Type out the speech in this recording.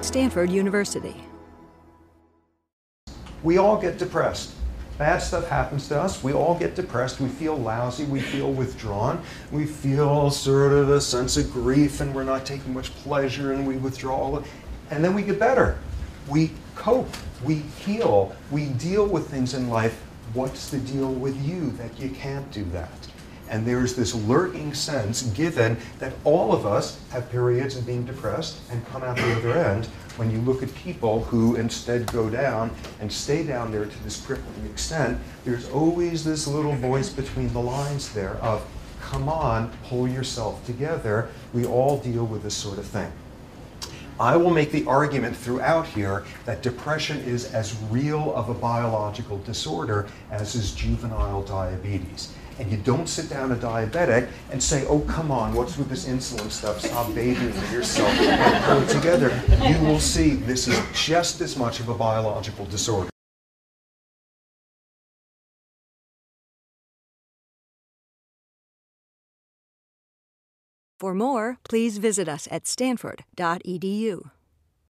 Stanford University. We all get depressed. Bad stuff happens to us. We all get depressed. We feel lousy. We feel withdrawn. We feel sort of a sense of grief, and we're not taking much pleasure, and we withdraw. And then we get better. We cope. We heal. We deal with things in life. What's the deal with you that you can't do that? And there's this lurking sense, given that all of us have periods of being depressed and come out the other end. When you look at people who instead go down and stay down there to this crippling extent, there's always this little voice between the lines there of, come on, pull yourself together. We all deal with this sort of thing. I will make the argument throughout here that depression is as real of a biological disorder as is juvenile diabetes. And you don't sit down a diabetic and say, oh, come on, what's with this insulin stuff? Stop bathing yourself and pull it together. You will see this is just as much of a biological disorder. For more, please visit us at stanford.edu.